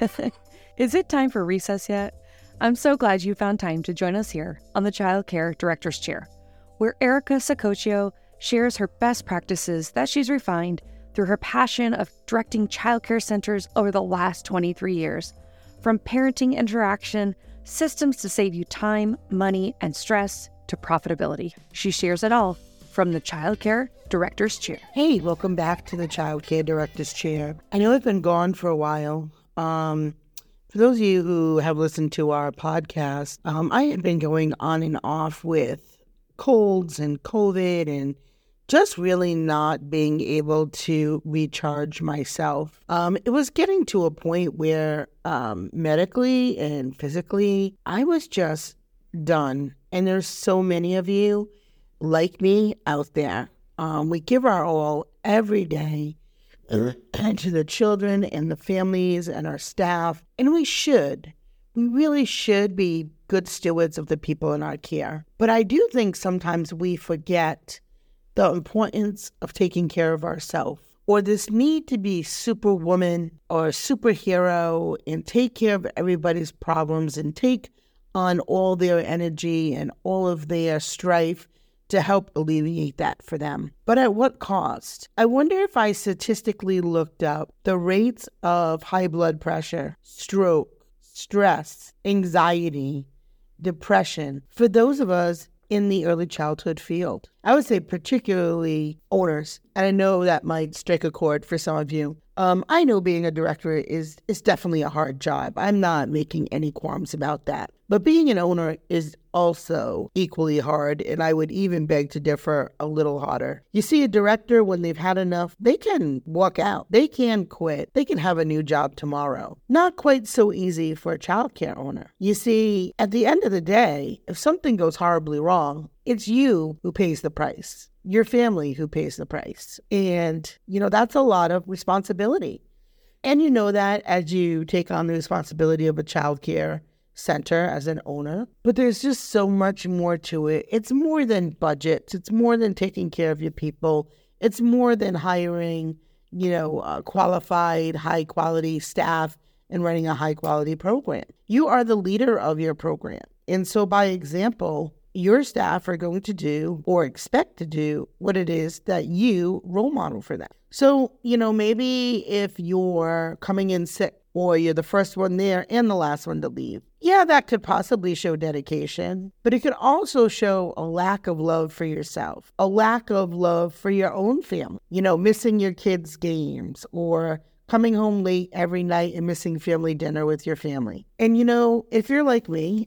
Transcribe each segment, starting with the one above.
Is it time for recess yet? I'm so glad you found time to join us here on the Child Care Director's Chair, where Erica Sacoccio shares her best practices that she's refined through her passion of directing childcare centers over the last 23 years. From parenting interaction, systems to save you time, money, and stress, to profitability. She shares it all from the Child Care Director's Chair. Hey, welcome back to the Child Care Director's Chair. I know I've been gone for a while. For those of you who have listened to our podcast, I have been going on and off with colds and COVID and just really not being able to recharge myself. It was getting to a point where medically and physically, I was just done. And there's so many of you like me out there. We give our all every day to the children and the families and our staff. And we really should be good stewards of the people in our care. But I do think sometimes we forget the importance of taking care of ourselves, or this need to be superwoman or superhero and take care of everybody's problems and take on all their energy and all of their strife to help alleviate that for them. But at what cost? I wonder if I statistically looked up the rates of high blood pressure, stroke, stress, anxiety, depression for those of us in the early childhood field. I would say particularly owners, and I know that might strike a chord for some of you. I know being a director is definitely a hard job. I'm not making any qualms about that. But being an owner is also equally hard, and I would even beg to differ a little harder. You see, a director, when they've had enough, they can walk out. They can quit. They can have a new job tomorrow. Not quite so easy for a childcare owner. You see, at the end of the day, if something goes horribly wrong, it's you who pays the price. Your family who pays the price. And, that's a lot of responsibility. And you know that as you take on the responsibility of a childcare center as an owner. But there's just so much more to it. It's more than budgets. It's more than taking care of your people. It's more than hiring, qualified, high-quality staff and running a high-quality program. You are the leader of your program. And so by example, your staff are going to do or expect to do what it is that you role model for them. So, maybe if you're coming in sick or you're the first one there and the last one to leave, yeah, that could possibly show dedication, but it could also show a lack of love for yourself, a lack of love for your own family, missing your kids' games or coming home late every night and missing family dinner with your family. And, if you're like me,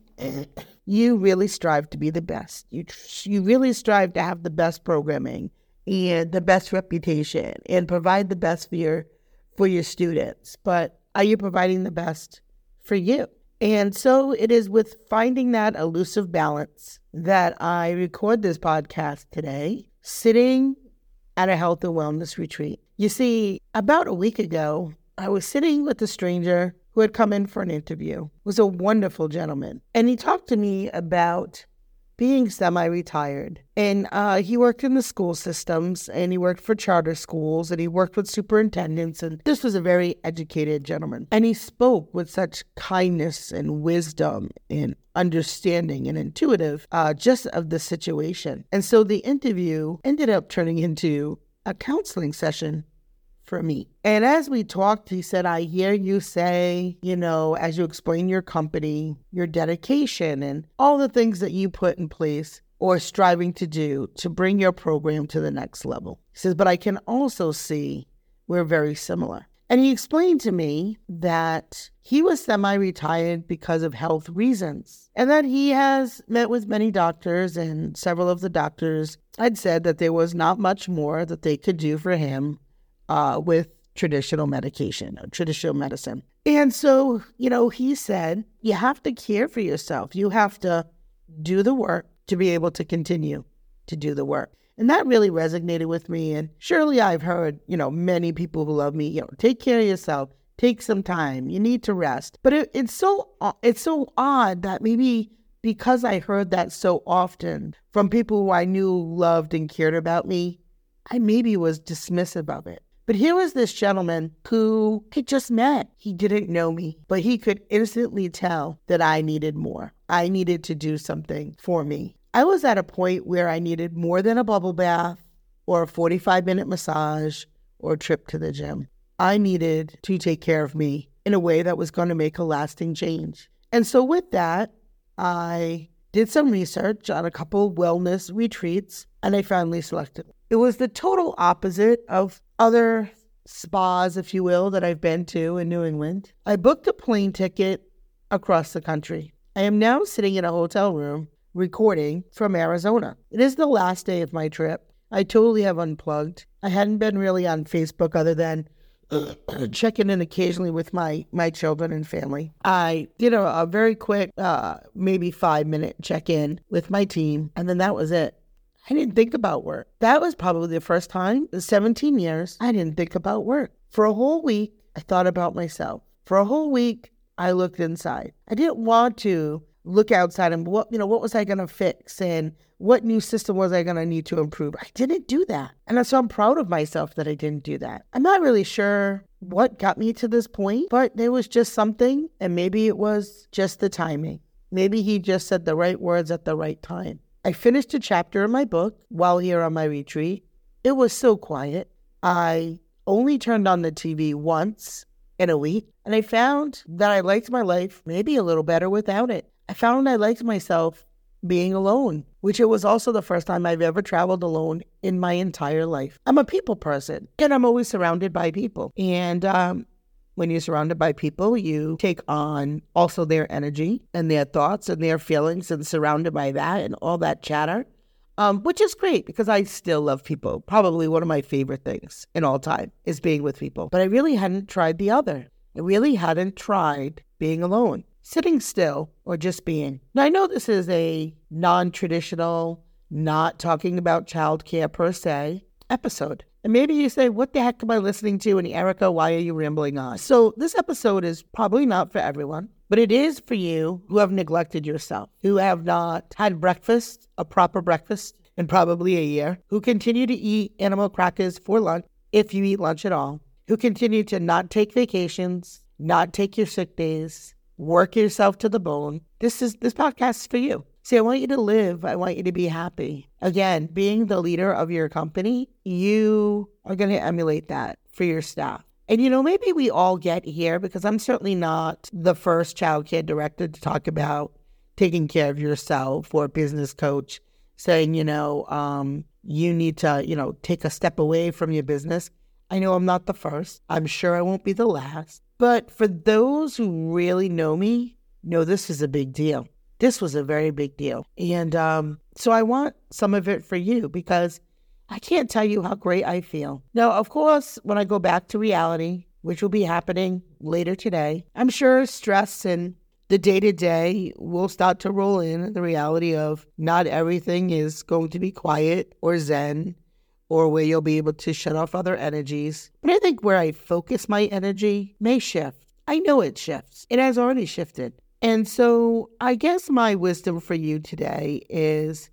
you really strive to be the best. You really strive to have the best programming and the best reputation and provide the best for your students. But are you providing the best for you? And so it is with finding that elusive balance that I record this podcast today, sitting at a health and wellness retreat. You see, about a week ago, I was sitting with a stranger who had come in for an interview. It was a wonderful gentleman. And he talked to me about being semi-retired. And he worked in the school systems, and he worked for charter schools, and he worked with superintendents. And this was a very educated gentleman. And he spoke with such kindness and wisdom and understanding and intuitive just of the situation. And so the interview ended up turning into a counseling session for me. And as we talked, he said, I hear you say, as you explain your company, your dedication and all the things that you put in place or striving to do to bring your program to the next level. He says, but I can also see we're very similar. And he explained to me that he was semi-retired because of health reasons and that he has met with many doctors, and several of the doctors had said that there was not much more that they could do for him with traditional medication or traditional medicine. And so, he said, you have to care for yourself. You have to do the work to be able to continue to do the work. And that really resonated with me. And surely I've heard, many people who love me, take care of yourself, take some time, you need to rest. But it's so odd that maybe because I heard that so often from people who I knew loved and cared about me, I maybe was dismissive of it. But here was this gentleman who I just met. He didn't know me, but he could instantly tell that I needed more. I needed to do something for me. I was at a point where I needed more than a bubble bath or a 45-minute massage or a trip to the gym. I needed to take care of me in a way that was going to make a lasting change. And so with that, I did some research on a couple wellness retreats, and I finally selected. It was the total opposite of other spas, if you will, that I've been to in New England. I booked a plane ticket across the country. I am now sitting in a hotel room recording from Arizona. It is the last day of my trip. I totally have unplugged. I hadn't been really on Facebook other than checking in occasionally with my children and family. I did a very quick, maybe 5-minute check-in with my team, and then that was it. I didn't think about work. That was probably the first time in 17 years I didn't think about work. For a whole week, I thought about myself. For a whole week, I looked inside. I didn't want to look outside and what was I going to fix and what new system was I going to need to improve. I didn't do that. And so I'm proud of myself that I didn't do that. I'm not really sure what got me to this point, but there was just something, and maybe it was just the timing. Maybe he just said the right words at the right time. I finished a chapter in my book while here on my retreat. It was so quiet. I only turned on the TV once in a week, and I found that I liked my life maybe a little better without it. I found I liked myself being alone, which it was also the first time I've ever traveled alone in my entire life. I'm a people person, and I'm always surrounded by people. And when you're surrounded by people, you take on also their energy and their thoughts and their feelings, and surrounded by that and all that chatter, which is great because I still love people. Probably one of my favorite things in all time is being with people. But I really hadn't tried the other. I really hadn't tried being alone, sitting still, or just being. Now, I know this is a non-traditional, not talking about childcare per se episode. And maybe you say, what the heck am I listening to? And Erica, why are you rambling on? So this episode is probably not for everyone, but it is for you who have neglected yourself, who have not had breakfast, a proper breakfast, in probably a year, who continue to eat animal crackers for lunch, if you eat lunch at all, who continue to not take vacations, not take your sick days, work yourself to the bone. This podcast is for you. See, I want you to live. I want you to be happy. Again, being the leader of your company, you are going to emulate that for your staff. And, maybe we all get here, because I'm certainly not the first child care director to talk about taking care of yourself, or a business coach saying, you need to, take a step away from your business. I know I'm not the first. I'm sure I won't be the last. But for those who really know me, know this is a big deal. This was a very big deal. And so I want some of it for you, because I can't tell you how great I feel. Now, of course, when I go back to reality, which will be happening later today, I'm sure stress and the day-to-day will start to roll in, the reality of not everything is going to be quiet or zen, or where you'll be able to shut off other energies. But I think where I focus my energy may shift. I know it shifts. It has already shifted. And so I guess my wisdom for you today is,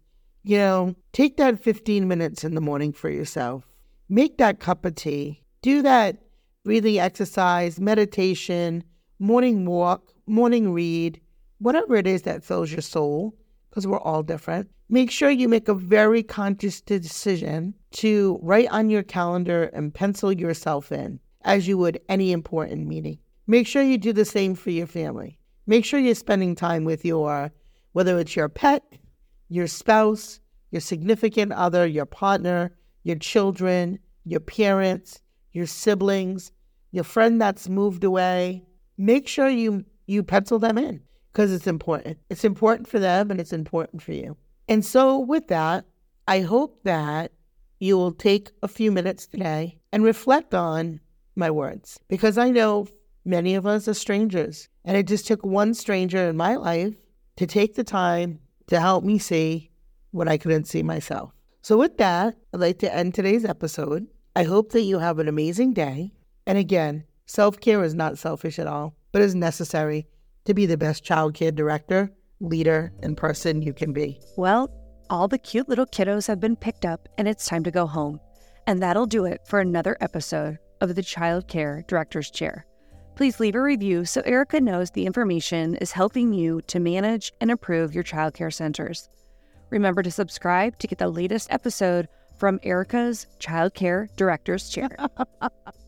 take that 15 minutes in the morning for yourself. Make that cup of tea. Do that breathing exercise, meditation, morning walk, morning read, whatever it is that fills your soul, because we're all different. Make sure you make a very conscious decision to write on your calendar and pencil yourself in as you would any important meeting. Make sure you do the same for your family. Make sure you're spending time with whether it's your pet, your spouse, your significant other, your partner, your children, your parents, your siblings, your friend that's moved away. Make sure you pencil them in, because it's important. It's important for them, and it's important for you. And so with that, I hope that you will take a few minutes today and reflect on my words, because I know many of us are strangers, and it just took one stranger in my life to take the time to help me see what I couldn't see myself. So with that, I'd like to end today's episode. I hope that you have an amazing day. And again, self-care is not selfish at all, but is necessary to be the best child care director, leader, and person you can be. Well, all the cute little kiddos have been picked up, and it's time to go home. And that'll do it for another episode of the Child Care Director's Chair. Please leave a review so Erica knows the information is helping you to manage and improve your child care centers. Remember to subscribe to get the latest episode from Erica's Child Care Director's Chair.